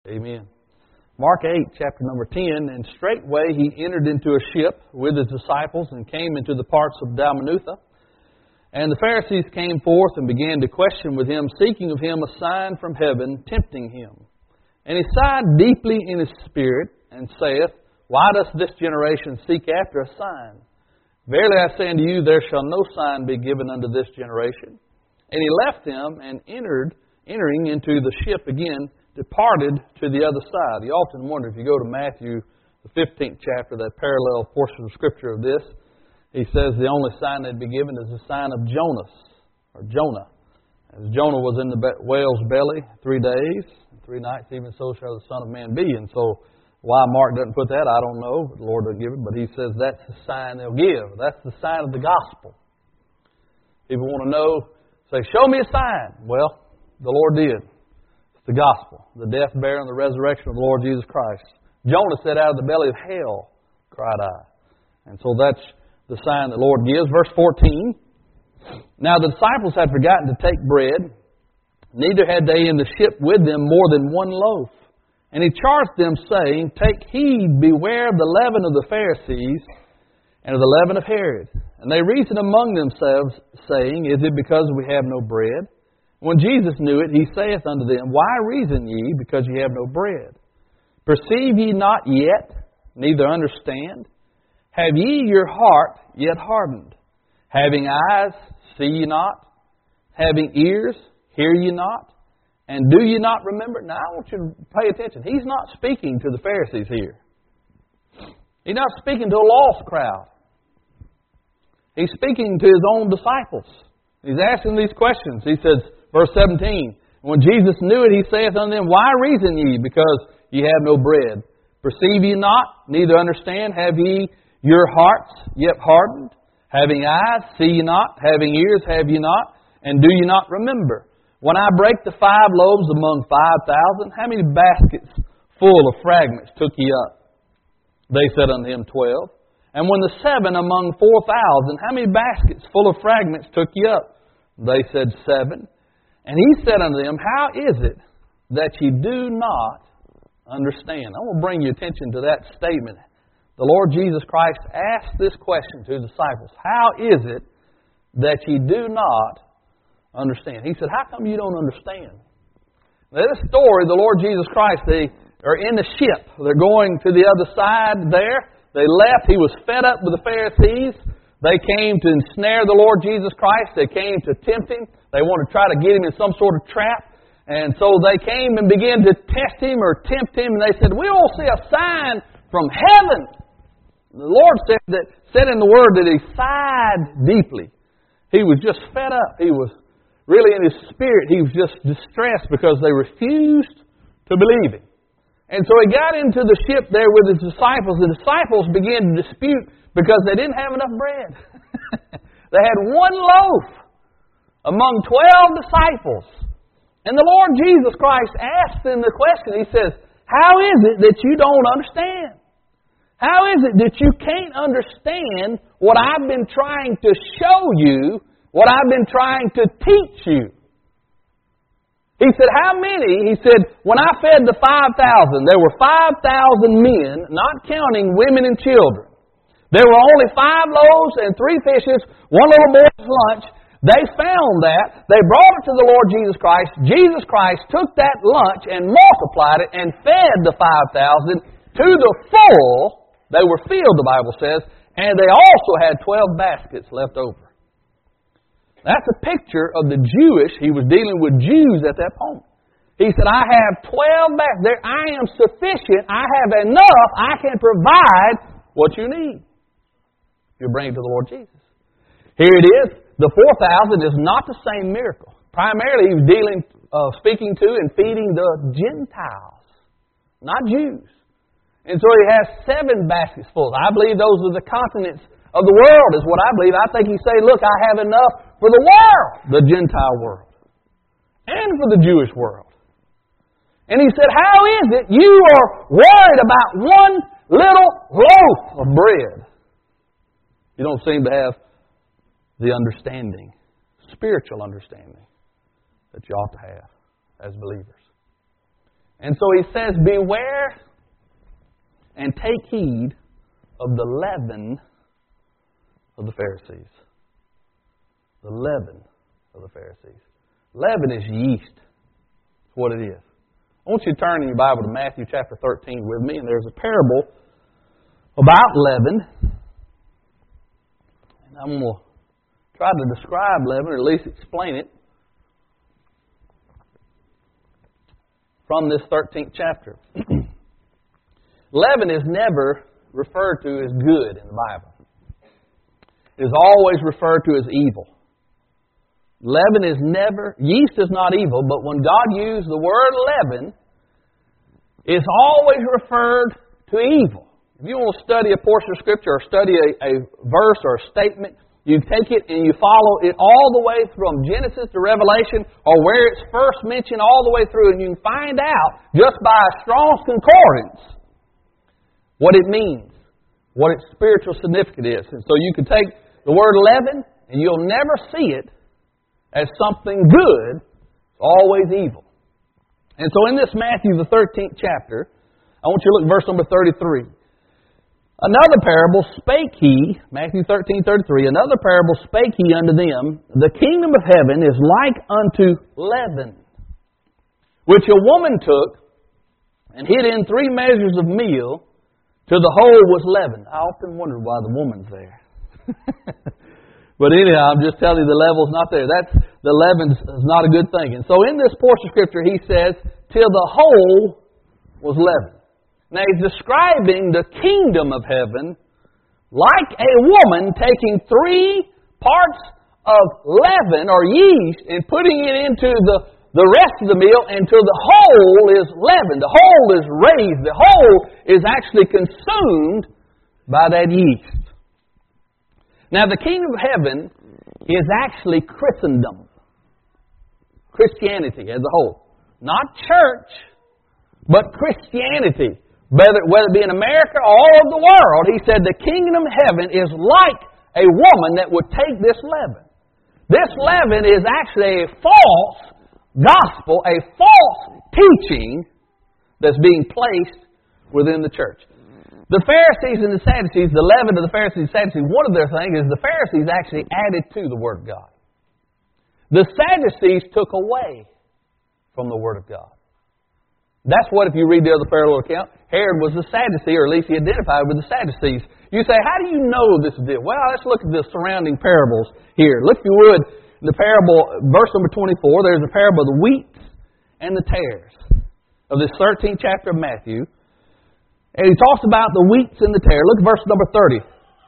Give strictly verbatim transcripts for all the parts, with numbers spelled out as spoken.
Amen. Mark eight, chapter number ten, and straightway he entered into a ship with his disciples and came into the parts of Dalmanutha. And the Pharisees came forth and began to question with him, seeking of him a sign from heaven, tempting him. And he sighed deeply in his spirit, and saith, Why doth this generation seek after a sign? Verily I say unto you, there shall no sign be given unto this generation. And he left them and entered, entering into the ship again, departed to the other side. You often wonder, if you go to Matthew, the fifteenth chapter, that parallel portion of Scripture of this, he says the only sign that would be given is the sign of Jonas, or Jonah. As Jonah was in the whale's belly three days, three nights, even so shall the Son of Man be. And so why Mark doesn't put that, I don't know. The Lord doesn't give it, but he says that's the sign they'll give. That's the sign of the gospel. People want to know, say, show me a sign. Well, the Lord did. The gospel, the death, burial, and the resurrection of the Lord Jesus Christ. Jonah said, out of the belly of hell, cried I. And so that's the sign the Lord gives. Verse fourteen, Now the disciples had forgotten to take bread, neither had they in the ship with them more than one loaf. And he charged them, saying, Take heed, beware of the leaven of the Pharisees, and of the leaven of Herod. And they reasoned among themselves, saying, Is it because we have no bread? When Jesus knew it, He saith unto them, Why reason ye, because ye have no bread? Perceive ye not yet, neither understand? Have ye your heart yet hardened? Having eyes, see ye not? Having ears, hear ye not? And do ye not remember? Now I want you to pay attention. He's not speaking to the Pharisees here. He's not speaking to a lost crowd. He's speaking to His own disciples. He's asking these questions. He says, verse seventeen, When Jesus knew it, He saith unto them, Why reason ye, because ye have no bread? Perceive ye not, neither understand? Have ye your hearts yet hardened? Having eyes, see ye not? Having ears, have ye not? And do ye not remember? When I break the five loaves among five thousand, how many baskets full of fragments took ye up? They said unto Him, Twelve. And when the seven among four thousand, how many baskets full of fragments took ye up? They said, Seven. And He said unto them, How is it that ye do not understand? I want to bring your attention to that statement. The Lord Jesus Christ asked this question to His disciples. How is it that ye do not understand? He said, how come you don't understand? Now, this story, the Lord Jesus Christ, they are in the ship. They're going to the other side there. They left. He was fed up with the Pharisees. They came to ensnare the Lord Jesus Christ. They came to tempt Him. They wanted to try to get Him in some sort of trap. And so they came and began to test Him or tempt Him. And they said, we will see a sign from heaven. The Lord said that said in the Word that He sighed deeply. He was just fed up. He was really in His spirit. He was just distressed because they refused to believe Him. And so He got into the ship there with His disciples. The disciples began to dispute because they didn't have enough bread. They had one loaf among twelve disciples. And the Lord Jesus Christ asked them the question. He says, how is it that you don't understand? How is it that you can't understand what I've been trying to show you, what I've been trying to teach you? He said, how many? He said, when I fed the five thousand, there were five thousand men, not counting women and children. There were only five loaves and three fishes, one little boy's lunch. They found that. They brought it to the Lord Jesus Christ. Jesus Christ took that lunch and multiplied it and fed the five thousand to the full. They were filled, the Bible says, and they also had twelve baskets left over. That's a picture of the Jewish. He was dealing with Jews at that point. He said, I have twelve baskets. There, I am sufficient. I have enough. I can provide what you need. You bring it to the Lord Jesus. Here it is. The four thousand is not the same miracle. Primarily, he was dealing, uh, speaking to and feeding the Gentiles, not Jews. And so he has seven baskets full. I believe those are the continents of the world, is what I believe. I think he's saying, look, I have enough for the world, the Gentile world, and for the Jewish world. And he said, how is it you are worried about one little loaf of bread? You don't seem to have the understanding, spiritual understanding, that you ought to have as believers. And so he says, beware and take heed of the leaven of the Pharisees. The leaven of the Pharisees. Leaven is yeast. That's what it is. I want you to turn in your Bible to Matthew chapter thirteen with me, and there's a parable about leaven. And I'm going to try to describe leaven, or at least explain it, from this thirteenth chapter. Leaven is never referred to as good in the Bible. It is always referred to as evil. Leaven is never, yeast is not evil, but when God used the word leaven, it's always referred to evil. If you want to study a portion of Scripture or study a, a verse or a statement, you take it and you follow it all the way from Genesis to Revelation, or where it's first mentioned all the way through, and you can find out just by a Strong's Concordance what it means, what its spiritual significance is. And so you can take the word leaven, and you'll never see it as something good. It's always evil. And so in this Matthew, the thirteenth chapter, I want you to look at verse number thirty-three. Another parable spake he, Matthew thirteen, thirty-three, another parable spake he unto them, the kingdom of heaven is like unto leaven, which a woman took and hid in three measures of meal till the whole was leavened. I often wondered why the woman's there. But anyhow, I'm just telling you the level's not there. That's, the leaven is not a good thing. And so in this portion of Scripture, he says, till the whole was leavened. Now he's describing the kingdom of heaven like a woman taking three parts of leaven or yeast and putting it into the, the rest of the meal until the whole is leavened. The whole is raised. The whole is actually consumed by that yeast. Now the kingdom of heaven is actually Christendom. Christianity as a whole. Not church, but Christianity. Whether, whether it be in America or all over the world, he said the kingdom of heaven is like a woman that would take this leaven. This leaven is actually a false gospel, a false teaching that's being placed within the church. The Pharisees and the Sadducees, the leaven of the Pharisees and Sadducees, one of their things is the Pharisees actually added to the Word of God. The Sadducees took away from the Word of God. That's what, if you read the other parallel account, Herod was a Sadducee, or at least he identified with the Sadducees. You say, how do you know this deal? Well, let's look at the surrounding parables here. Look, if you would, the parable, verse number twenty-four, there's a parable of the wheat and the tares of this thirteenth chapter of Matthew. And he talks about the wheats and the tares. Look at verse number thirty.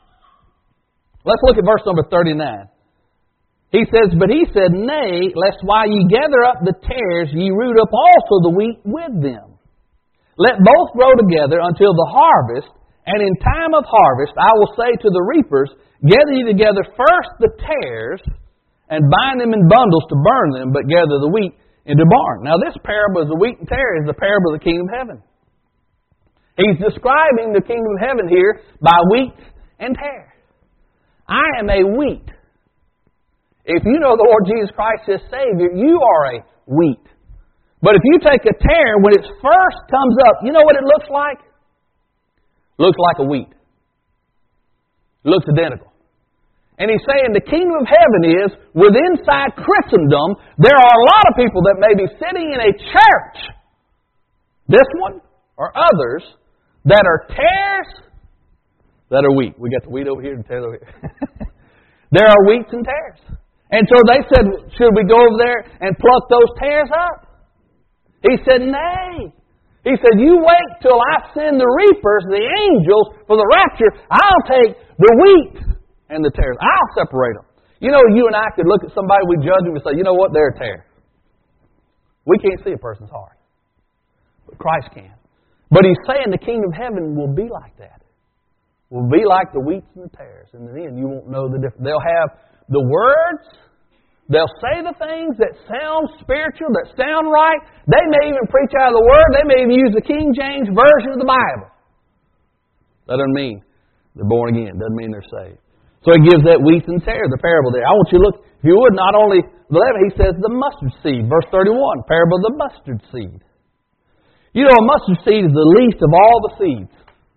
Let's look at verse number thirty-nine. He says, but he said, nay, lest while ye gather up the tares, ye root up also the wheat with them. Let both grow together until the harvest, and in time of harvest I will say to the reapers, gather ye together first the tares, and bind them in bundles to burn them, but gather the wheat into barn. Now this parable of the wheat and tare is the parable of the kingdom of heaven. He's describing the kingdom of heaven here by wheat and tare. I am a wheat. If you know the Lord Jesus Christ as Savior, you are a wheat. But if you take a tare, when it first comes up, you know what it looks like? Looks like a wheat. Looks identical. And he's saying the kingdom of heaven is, with inside Christendom, there are a lot of people that may be sitting in a church, this one or others, that are tares, that are wheat. We got the wheat over here and tares over here. There are wheats and tares. And so they said, should we go over there and pluck those tares up? He said, nay. He said, you wait till I send the reapers, the angels, for the rapture. I'll take the wheat and the tares. I'll separate them. You know, you and I could look at somebody, we judge them and say, you know what, they're a tare. We can't see a person's heart. But Christ can. But he's saying the kingdom of heaven will be like that. Will be like the wheats and the tares. And then you won't know the difference. They'll have the words, they'll say the things that sound spiritual, that sound right. They may even preach out of the Word. They may even use the King James Version of the Bible. That doesn't mean they're born again. Doesn't mean they're saved. So he gives that wheat and tare, the parable there. I want you to look, if you would, not only the leaven, he says the mustard seed. Verse thirty-one, parable of the mustard seed. You know, a mustard seed is the least of all the seeds.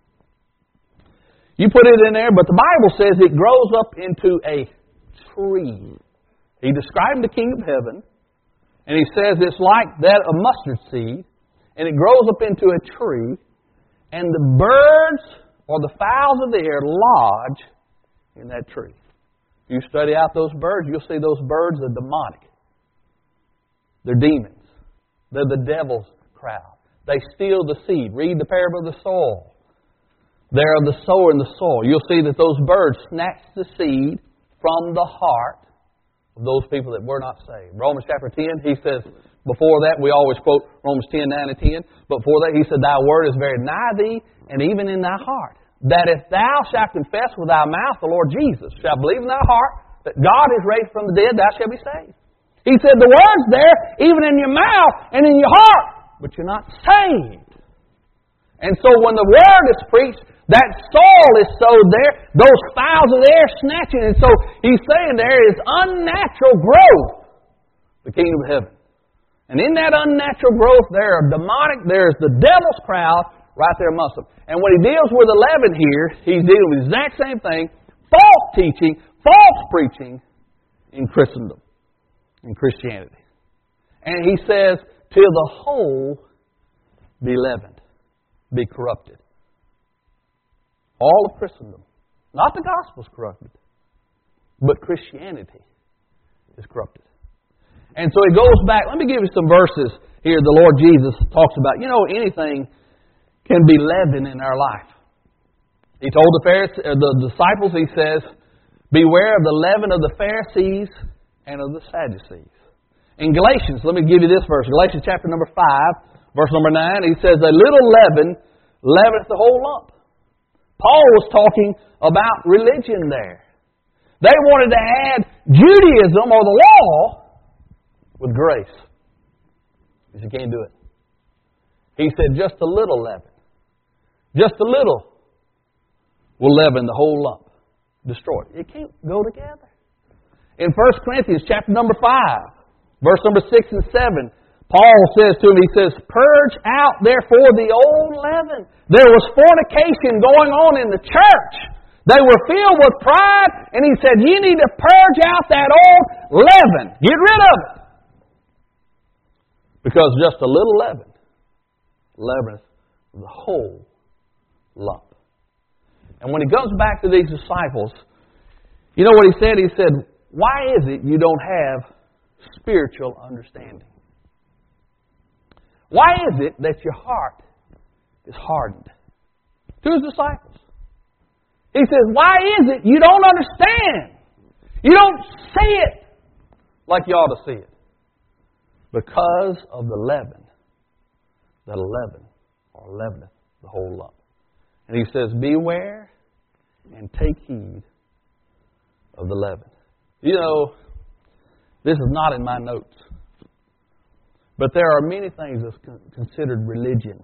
You put it in there, but the Bible says it grows up into a tree. He described the kingdom of heaven, and he says it's like that of mustard seed, and it grows up into a tree, and the birds or the fowls of the air lodge in that tree. If you study out those birds, you'll see those birds are demonic. They're demons. They're the devil's crowd. They steal the seed. Read the parable of the soil. They're the sower in the soil. You'll see that those birds snatch the seed from the heart of those people that were not saved. Romans chapter ten, he says, before that, we always quote Romans ten, nine and ten. But before that, he said, Thy word is very nigh thee, and even in thy heart. That if thou shalt confess with thy mouth the Lord Jesus, shalt believe in thy heart that God is raised from the dead, thou shalt be saved. He said, the word's there, even in your mouth and in your heart, but you're not saved. And so when the word is preached, that soil is sowed there, those fowls are there snatching. And so he's saying there is unnatural growth, the kingdom of heaven. And in that unnatural growth, there are demonic, there's the devil's crowd right there amongst them. And when he deals with eleven here, he's dealing with the exact same thing, false teaching, false preaching in Christendom, in Christianity. And he says, till the whole be leavened, be corrupted. All of Christendom. Not the gospel's corrupted, but Christianity is corrupted. And so he goes back. Let me give you some verses here the Lord Jesus talks about. You know, anything can be leaven in our life. He told the Pharisees, uh, the disciples, he says, beware of the leaven of the Pharisees and of the Sadducees. In Galatians, let me give you this verse. Galatians chapter number five, verse number nine, he says, a little leaven leaveneth the whole lump. Paul was talking about religion there. They wanted to add Judaism or the law with grace. He said, you can't do it. He said, just a little leaven. Just a little will leaven the whole lump. Destroy it. It can't go together. In First Corinthians chapter number five, verse number six and seven, Paul says to him, he says, purge out therefore the old leaven. There was fornication going on in the church. They were filled with pride, and he said, you need to purge out that old leaven. Get rid of it. Because just a little leaven leaveneth the whole lump. And when he comes back to these disciples, you know what he said? He said, why is it you don't have spiritual understanding? Why is it that your heart is hardened? To his disciples. He says, why is it you don't understand? You don't see it like you ought to see it. Because of the leaven that leaven or leaveneth the whole lump. And he says, beware and take heed of the leaven. You know, this is not in my notes. But there are many things that's considered religion.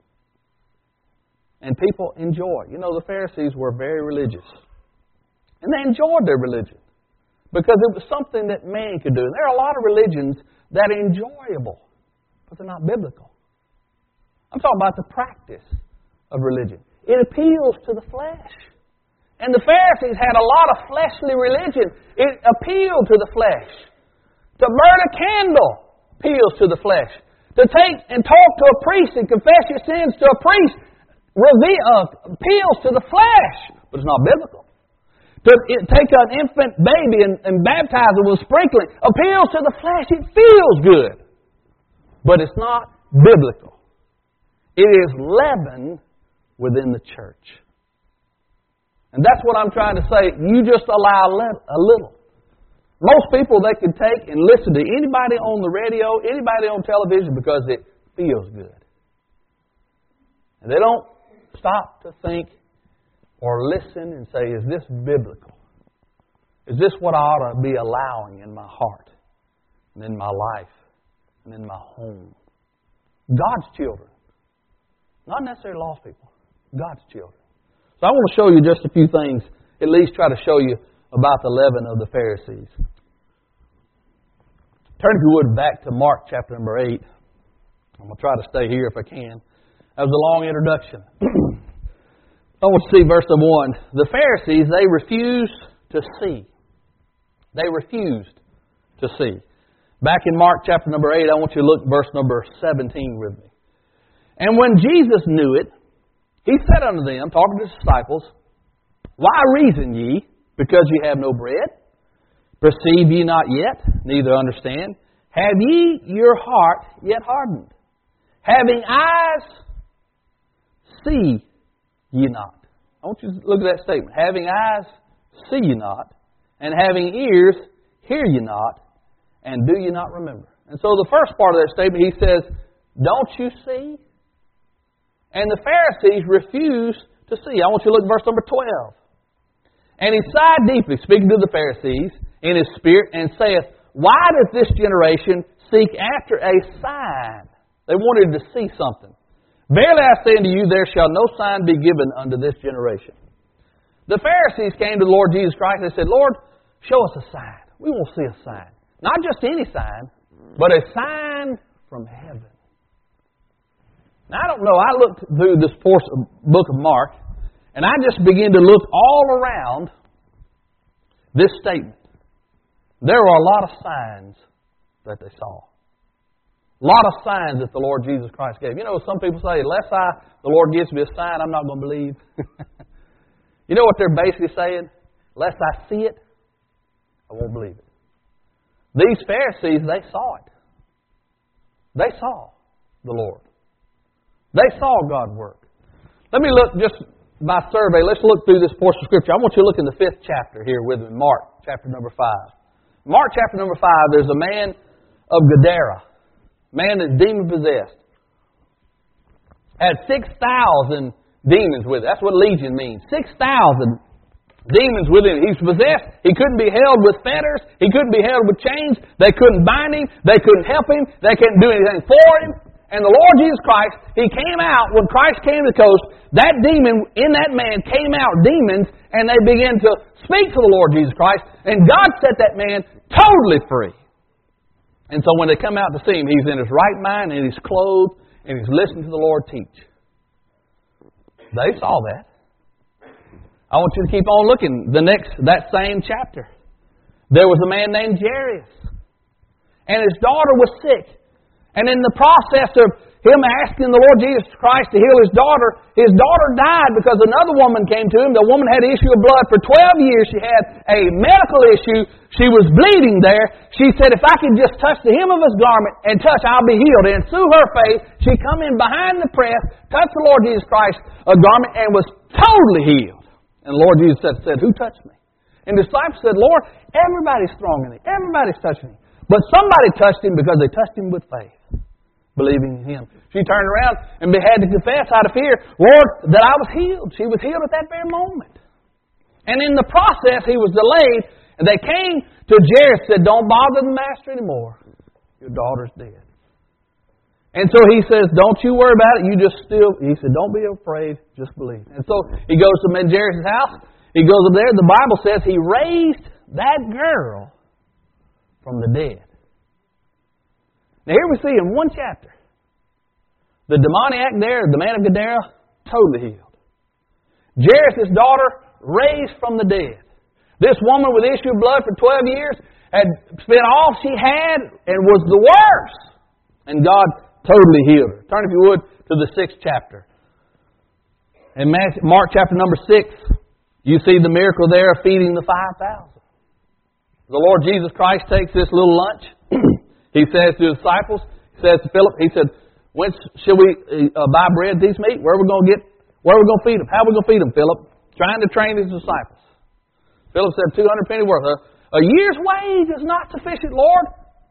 And people enjoy. You know, the Pharisees were very religious. And they enjoyed their religion. Because it was something that man could do. And there are a lot of religions that are enjoyable. But they're not biblical. I'm talking about the practice of religion. It appeals to the flesh. And the Pharisees had a lot of fleshly religion. It appealed to the flesh. To burn a candle appeals to the flesh. To take and talk to a priest and confess your sins to a priest reveal, uh, appeals to the flesh. But it's not biblical. To it, take an infant baby and, and baptize it with sprinkling appeals to the flesh. It feels good. But it's not biblical. It is leaven within the church. And that's what I'm trying to say. You just allow a little. Most people, they can take and listen to anybody on the radio, anybody on television, because it feels good. And they don't stop to think or listen and say, is this biblical? Is this what I ought to be allowing in my heart and in my life and in my home? God's children. Not necessarily lost people. God's children. So I want to show you just a few things, at least try to show you about the leaven of the Pharisees. Turn, if you would, back to Mark chapter number eight. I'm going to try to stay here if I can. That was a long introduction. I want to see verse number one. The Pharisees, they refused to see. They refused to see. Back in Mark chapter number eight, I want you to look at verse number seventeen with me. And when Jesus knew it, He said unto them, talking to His disciples, Why reason ye, because ye have no bread? Perceive ye not yet, neither understand? Have ye your heart yet hardened? Having eyes, see ye not. I want you to look at that statement. Having eyes, see ye not, and having ears, hear ye not, and do ye not remember. And so the first part of that statement, He says, don't you see? And the Pharisees refused to see. I want you to look at verse number twelve. And He sighed deeply, speaking to the Pharisees, in His spirit, and saith, Why doth this generation seek after a sign? They wanted to see something. Verily I say unto you, there shall no sign be given unto this generation. The Pharisees came to the Lord Jesus Christ and said, Lord, show us a sign. We want to see a sign. Not just any sign, but a sign from heaven. Now, I don't know. I looked through this book of Mark, and I just began to look all around this statement. There were a lot of signs that they saw. A lot of signs that the Lord Jesus Christ gave. You know, some people say, unless I, the Lord gives me a sign, I'm not going to believe. You know what they're basically saying? Unless I see it, I won't believe it. These Pharisees, they saw it. They saw the Lord. They saw God work. Let me look just by survey. Let's look through this portion of Scripture. I want you to look in the fifth chapter here with me, Mark, chapter number five. Mark chapter number five, there's a man of Gadara. Man that's demon-possessed. Had six thousand demons with it. That's what legion means. six thousand demons with him. He was possessed. He couldn't be held with fetters. He couldn't be held with chains. They couldn't bind him. They couldn't help him. They couldn't do anything for him. And the Lord Jesus Christ, He came out, when Christ came to the coast, that demon in that man came out demons, and they began to speak to the Lord Jesus Christ, and God set that man totally free. And so when they come out to see Him, he's in his right mind, and he's clothed, and he's listening to the Lord teach. They saw that. I want you to keep on looking. The next, that same chapter. There was a man named Jairus. And his daughter was sick. And in the process of him asking the Lord Jesus Christ to heal his daughter, his daughter died because another woman came to him. The woman had an issue of blood for twelve years. She had a medical issue. She was bleeding there. She said, if I could just touch the hem of His garment and touch, I'll be healed. And through her faith, she come in behind the press, touched the Lord Jesus Christ, a garment, and was totally healed. And the Lord Jesus said, said Who touched me? And the disciples said, Lord, everybody's thronging Thee. Everybody's touching Thee. But somebody touched Him because they touched Him with faith, believing in Him. She turned around and had to confess out of fear, Lord, that I was healed. She was healed at that very moment. And in the process, he was delayed, and they came to Jairus and said, don't bother the master anymore. Your daughter's dead. And so he says, don't you worry about it. You just still, he said, don't be afraid, just believe. And so he goes to Jairus' house. He goes up there. The Bible says he raised that girl from the dead. Now here we see in one chapter, the demoniac there, the man of Gadara, totally healed. Jairus' daughter, raised from the dead. This woman with issue of blood for twelve years had spent all she had and was the worst. And God totally healed her. Turn, if you would, to the sixth chapter. In Mark chapter number six, you see the miracle there of feeding the five thousand. The Lord Jesus Christ takes this little lunch. He says to His disciples, He says to Philip, He said, when shall we uh, buy bread to these meat? Where are we going to get, where are we going to feed them? How are we going to feed them, Philip? Trying to train His disciples. Philip said, two hundred penny worth. A, a year's wage is not sufficient, Lord.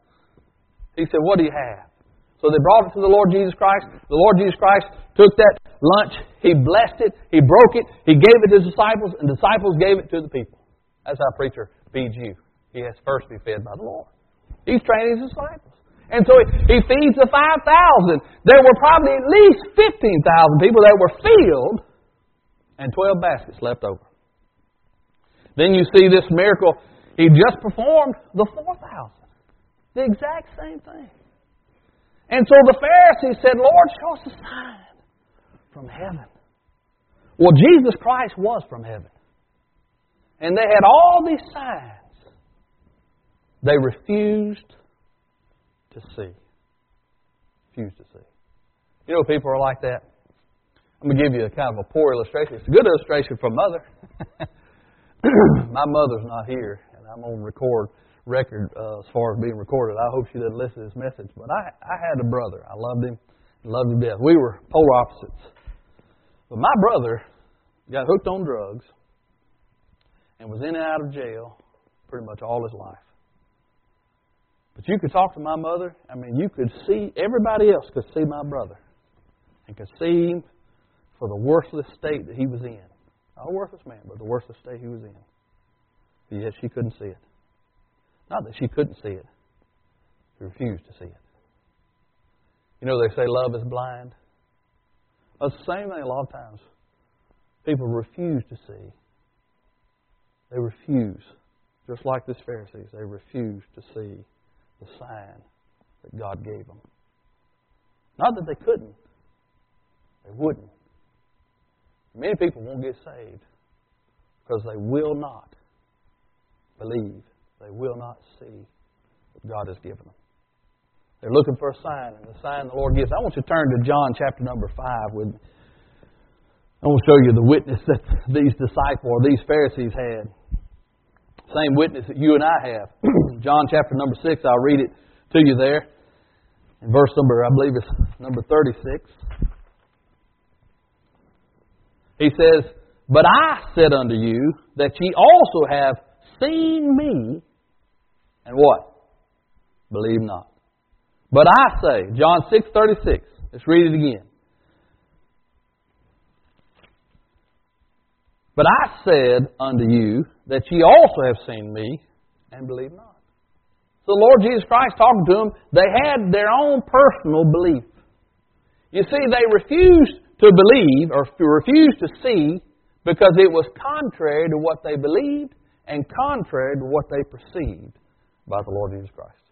He said, what do you have? So they brought it to the Lord Jesus Christ. The Lord Jesus Christ took that lunch. He blessed it. He broke it. He gave it to His disciples, and the disciples gave it to the people. That's how a preacher feeds you. He has first to be fed by the Lord. He's training His disciples. And so he, he feeds the five thousand. There were probably at least fifteen thousand people that were filled, and twelve baskets left over. Then you see this miracle. He just performed the four thousand. The exact same thing. And so the Pharisees said, Lord, show us a sign from heaven. Well, Jesus Christ was from heaven. And they had all these signs. They refused to see. Refused to see. You know, people are like that. I'm going to give you a kind of a poor illustration. It's a good illustration from Mother. My mother's not here, and I'm on record record uh, as far as being recorded. I hope she doesn't listen to this message. But I, I had a brother. I loved him and loved him to death. We were polar opposites. But my brother got hooked on drugs and was in and out of jail pretty much all his life. But you could talk to my mother. I mean, you could see, everybody else could see my brother and could see him for the worthless state that he was in. Not a worthless man, but the worthless state he was in. But yet she couldn't see it. Not that she couldn't see it. She refused to see it. You know, they say love is blind. Well, it's the same thing a lot of times. People refuse to see. They refuse. Just like the Pharisees, they refuse to see the sign that God gave them. Not that they couldn't. They wouldn't. Many people won't get saved because they will not believe. They will not see what God has given them. They're looking for a sign, and the sign the Lord gives. I want you to turn to John chapter number five with me. I want to show you the witness that these disciples or these Pharisees had. Same witness that you and I have. John chapter number six, I'll read it to you there. In verse number, I believe it's number thirty-six. He says, But I said unto you that ye also have seen me, and what? Believe not. But I say, John six thirty-six. Let's read it again. But I said unto you that ye also have seen me, and believe not. So the Lord Jesus Christ talking to them, they had their own personal belief. You see, they refused to believe or to refuse to see because it was contrary to what they believed and contrary to what they perceived about the Lord Jesus Christ.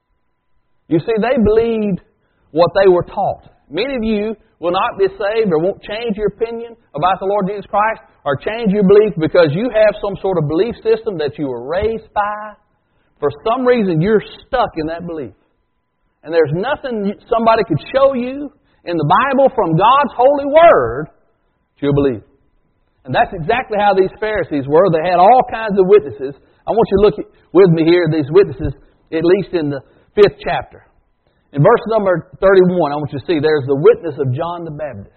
You see, they believed what they were taught. Many of you will not be saved or won't change your opinion about the Lord Jesus Christ or change your belief because you have some sort of belief system that you were raised by. For some reason, you're stuck in that belief. And there's nothing somebody could show you in the Bible from God's holy Word that you'll believe. And that's exactly how these Pharisees were. They had all kinds of witnesses. I want you to look with me here, these witnesses, at least in the fifth chapter. In verse number thirty-one, I want you to see there's the witness of John the Baptist.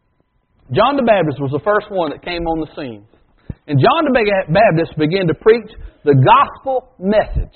John the Baptist was the first one that came on the scene. And John the Baptist began to preach the gospel message.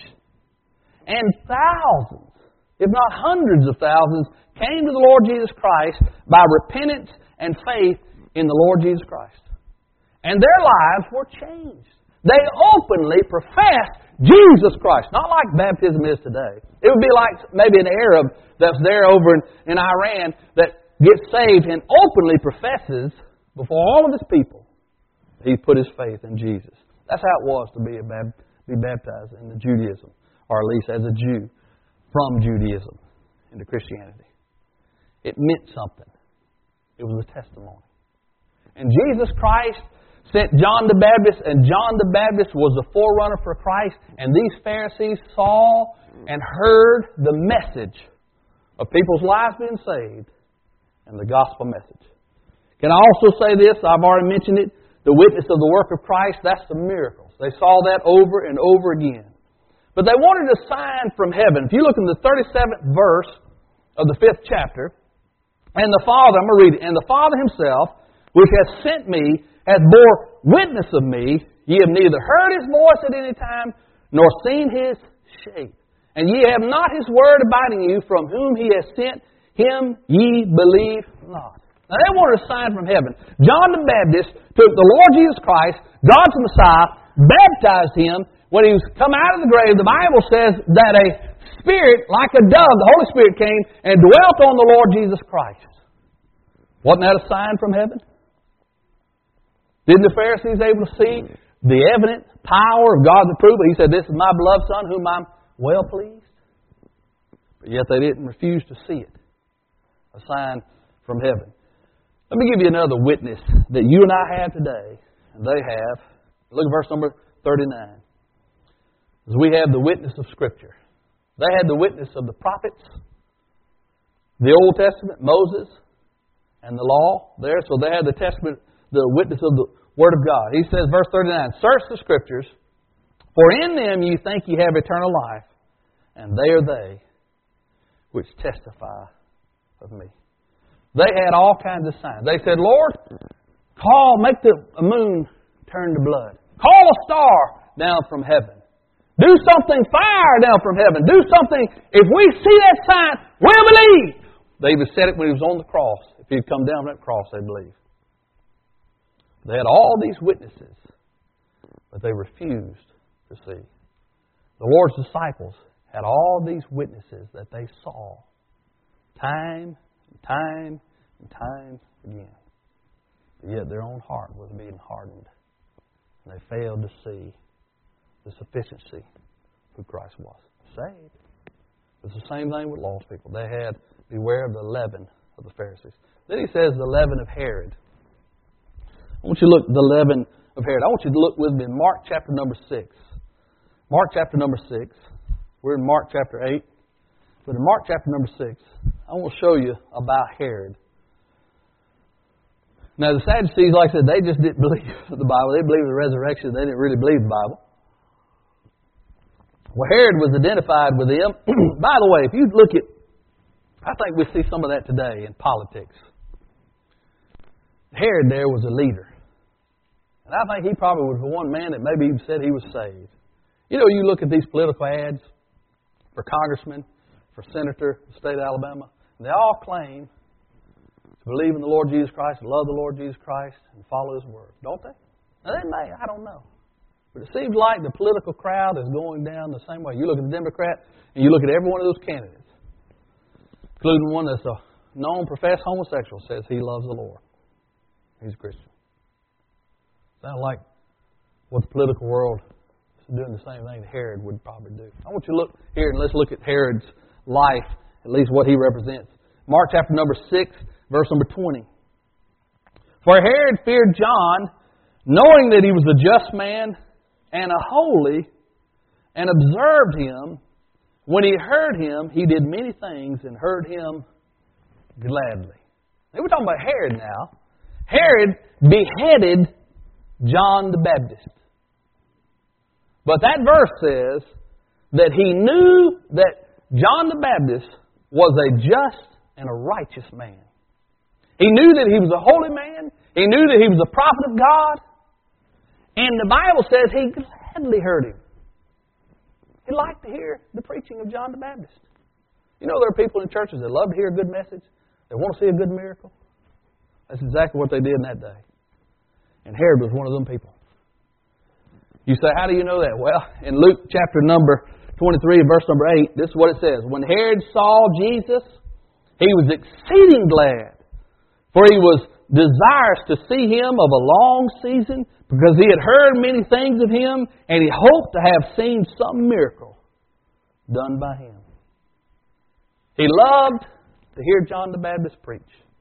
And thousands, if not hundreds of thousands, came to the Lord Jesus Christ by repentance and faith in the Lord Jesus Christ. And their lives were changed. They openly professed Jesus Christ. Not like baptism is today. It would be like maybe an Arab that's there over in, in Iran that gets saved and openly professes before all of his people he put his faith in Jesus. That's how it was to be, a bab- be baptized into Judaism, or at least as a Jew from Judaism into Christianity. It meant something. It was a testimony. And Jesus Christ sent John the Baptist, and John the Baptist was the forerunner for Christ, and these Pharisees saw and heard the message of people's lives being saved and the gospel message. Can I also say this? I've already mentioned it. The witness of the work of Christ, that's the miracles. They saw that over and over again. But they wanted a sign from heaven. If you look in the thirty-seventh verse of the fifth chapter, and the Father, I'm going to read it, and the Father Himself, which hath sent me, hath bore witness of me. Ye have neither heard His voice at any time, nor seen His shape. And ye have not His word abiding in you, from whom He hath sent Him ye believe not. Now they wanted a sign from heaven. John the Baptist took the Lord Jesus Christ, God's Messiah, baptized Him. When He was come out of the grave, the Bible says that a Spirit, like a dove, the Holy Spirit came and dwelt on the Lord Jesus Christ. Wasn't that a sign from heaven? Didn't the Pharisees able to see the evident power of God's approval? He said, This is my beloved Son, whom I'm well pleased. but yet they didn't refuse to see it. A sign from heaven. Let me give you another witness that you and I have today, and they have. Look at verse number thirty-nine. As we have the witness of Scripture. They had the witness of the prophets, the Old Testament, Moses, and the law there. So they had the testament, the witness of the Word of God. He says, verse thirty-nine, search the Scriptures, for in them you think you have eternal life, and they are they which testify of me. They had all kinds of signs. They said, Lord, call, make the moon turn to blood. Call a star down from heaven. Do something, fire down from heaven. Do something. If we see that sign, we'll believe. They even said it when He was on the cross. If He'd come down from that cross, they'd believe. They had all these witnesses, but they refused to see. The Lord's disciples had all these witnesses that they saw time and time and time again. But yet their own heart was being hardened. And they failed to see the sufficiency of who Christ was. Saved. It's the same thing with lost people. They had, beware of the leaven of the Pharisees. Then he says the leaven of Herod. I want you to look at the leaven of Herod. I want you to look with me in Mark chapter number six. Mark chapter number six. We're in Mark chapter eight. But in Mark chapter number six, I want to show you about Herod. Now the Sadducees, like I said, they just didn't believe the Bible. They believed the resurrection. They didn't really believe the Bible. Well, Herod was identified with them. By the way, if you look at, I think we see some of that today in politics. Herod there was a leader. And I think he probably was the one man that maybe even said he was saved. You know, you look at these political ads for congressman, for senator, the state of Alabama, and they all claim to believe in the Lord Jesus Christ, and love the Lord Jesus Christ, and follow His Word. Don't they? Now they may, I don't know. But it seems like the political crowd is going down the same way. You look at the Democrat, and you look at every one of those candidates, including one that's a known professed homosexual, says he loves the Lord. He's a Christian. Sounds like what the political world is doing the same thing that Herod would probably do. I want you to look here, and let's look at Herod's life, at least what he represents. Mark chapter number six, verse number twenty. For Herod feared John, knowing that he was a just man and a holy, and observed him. When he heard him, he did many things and heard him gladly. Now, we're talking about Herod now. Herod beheaded John the Baptist. But that verse says that he knew that John the Baptist was a just and a righteous man. He knew that he was a holy man. He knew that he was a prophet of God. And the Bible says he gladly heard him. He liked to hear the preaching of John the Baptist. You know, there are people in churches that love to hear a good message. They want to see a good miracle. That's exactly what they did in that day. And Herod was one of them people. You say, how do you know that? Well, in Luke chapter number twenty-three, verse number eight, this is what it says. When Herod saw Jesus, he was exceeding glad, for he was desirous to see him of a long season, because he had heard many things of him, and he hoped to have seen some miracle done by him. He loved to hear John the Baptist preach.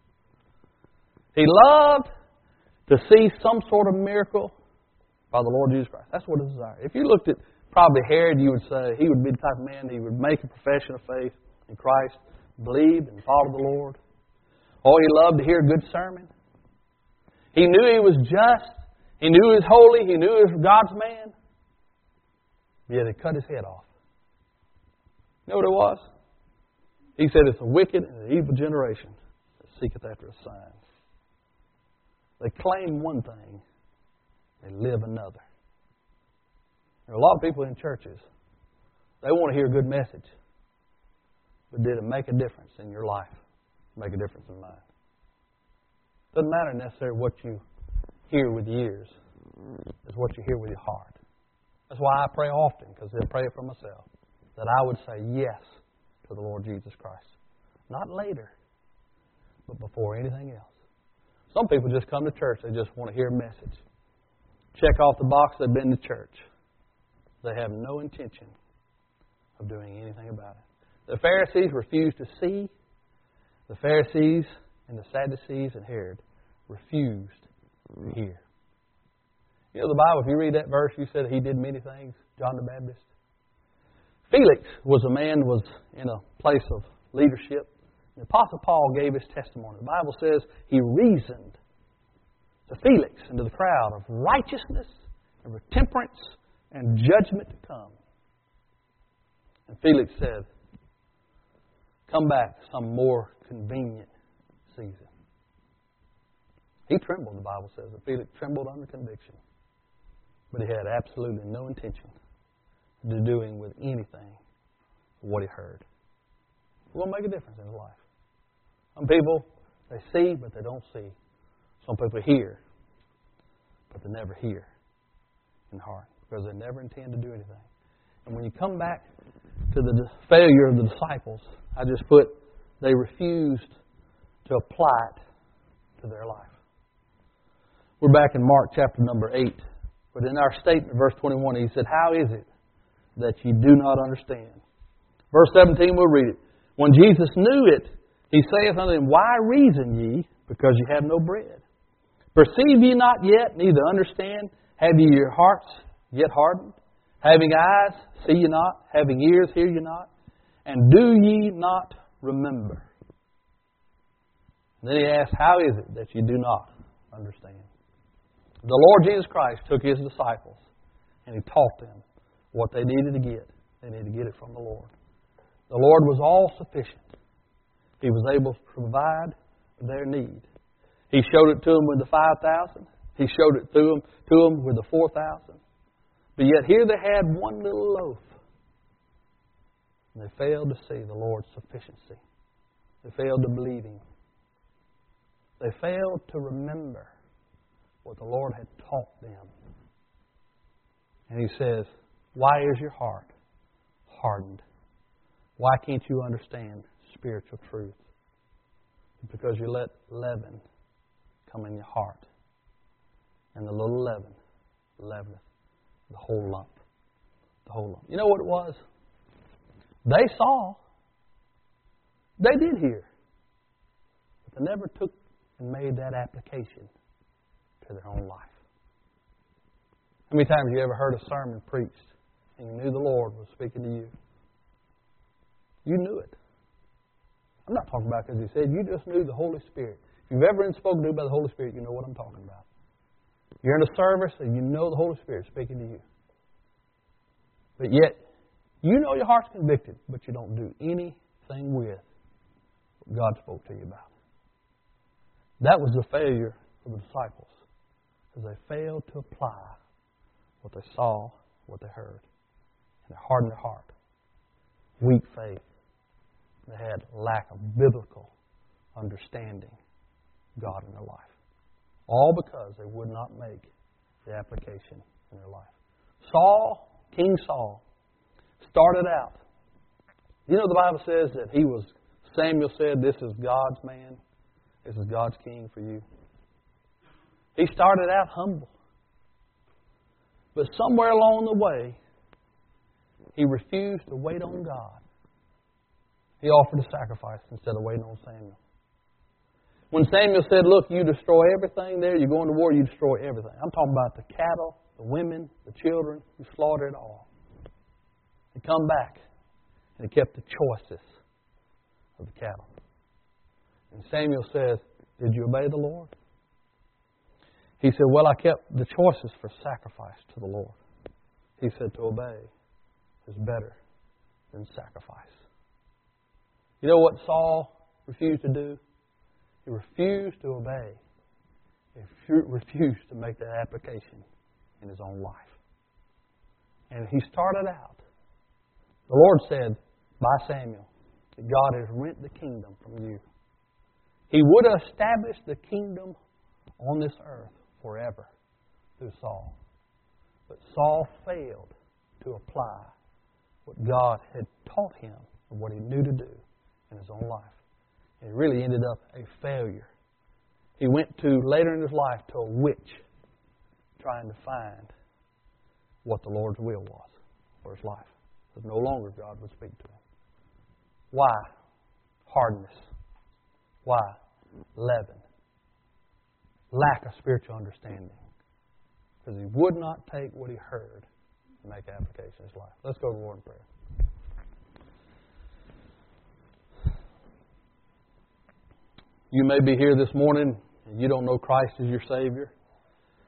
He loved to see some sort of miracle by the Lord Jesus Christ. That's what he desired. If you looked at probably Herod, you would say he would be the type of man, he would make a profession of faith in Christ, believe and follow the Lord. Oh, he loved to hear a good sermon. He knew he was just. He knew he was holy. He knew he was God's man. Yet he cut his head off. You know what it was? He said it's a wicked and an evil generation that seeketh after a sign. They claim one thing, they live another. There are a lot of people in churches, they want to hear a good message. But did it make a difference in your life? Make a difference in mine? Doesn't matter necessarily what you hear with your ears. It's what you hear with your heart. That's why I pray often, because I pray for myself, that I would say yes to the Lord Jesus Christ. Not later, but before anything else. Some people just come to church, they just want to hear a message. Check off the box, they've been to church. They have no intention of doing anything about it. The Pharisees refused to see. The Pharisees and the Sadducees and Herod refused to hear. You know the Bible, if you read that verse, you said he did many things, John the Baptist. Felix was a man who was in a place of leadership. The Apostle Paul gave his testimony. The Bible says he reasoned to Felix and to the crowd of righteousness and temperance and judgment to come. And Felix said, come back some more convenient season. He trembled, the Bible says, that Felix trembled under conviction. But he had absolutely no intention of doing with anything what he heard. It won't make a difference in his life. Some people, they see, but they don't see. Some people hear, but they never hear in heart because they never intend to do anything. And when you come back to the failure of the disciples, I just put, they refused to apply it to their life. We're back in Mark chapter number eight. But in our statement, verse twenty-one, he said, how is it that you do not understand? Verse seventeen, we'll read it. When Jesus knew it, he saith unto them, why reason ye, because ye have no bread? Perceive ye not yet, neither understand? Have ye your hearts yet hardened? Having eyes, see ye not? Having ears, hear ye not? And do ye not remember? And then he asked, how is it that you do not understand? The Lord Jesus Christ took His disciples and He taught them what they needed to get. They needed to get it from the Lord. The Lord was all sufficient. He was able to provide their need. He showed it to them with the five thousand. He showed it to them, to them with the four thousand. But yet here they had one little loaf. And they failed to see the Lord's sufficiency. They failed to believe Him. They failed to remember what the Lord had taught them. And He says, why is your heart hardened? Why can't you understand spiritual truth? Because you let leaven come in your heart. And the little leaven leaveneth the whole lump. The whole lump. You know what it was? They saw. They did hear. But they never took and made that application to their own life. How many times have you ever heard a sermon preached and you knew the Lord was speaking to you? You knew it. I'm not talking about because He said, you just knew the Holy Spirit. If you've ever been spoken to by the Holy Spirit, you know what I'm talking about. You're in a service and you know the Holy Spirit speaking to you. But yet, you know your heart's convicted, but you don't do anything with what God spoke to you about. That was the failure of the disciples. Because they failed to apply what they saw, what they heard. And they hardened their heart. Weak faith. They had lack of biblical understanding of God in their life. All because they would not make the application in their life. Saul, King Saul, started out. You know the Bible says that he was, Samuel said, this is God's man. This is God's king for you. He started out humble. But somewhere along the way, he refused to wait on God. He offered a sacrifice instead of waiting on Samuel. When Samuel said, look, you destroy everything there, you go into war, you destroy everything. I'm talking about the cattle, the women, the children, you slaughter it all. He come back, and he kept the choicest of the cattle. And Samuel says, did you obey the Lord? He said, well, I kept the choicest for sacrifice to the Lord. He said, to obey is better than sacrifice. You know what Saul refused to do? He refused to obey. He refused to make that application in his own life. And he started out. The Lord said by Samuel that God has rent the kingdom from you. He would have established the kingdom on this earth forever through Saul. But Saul failed to apply what God had taught him and what he knew to do in his own life. And it really ended up a failure. He went to, later in his life, to a witch trying to find what the Lord's will was for his life. Because no longer God would speak to him. Why? Hardness. Why? Leaven. Lack of spiritual understanding. Because he would not take what he heard and make application in his life. Let's go to the Lord in prayer. You may be here this morning and you don't know Christ as your Savior.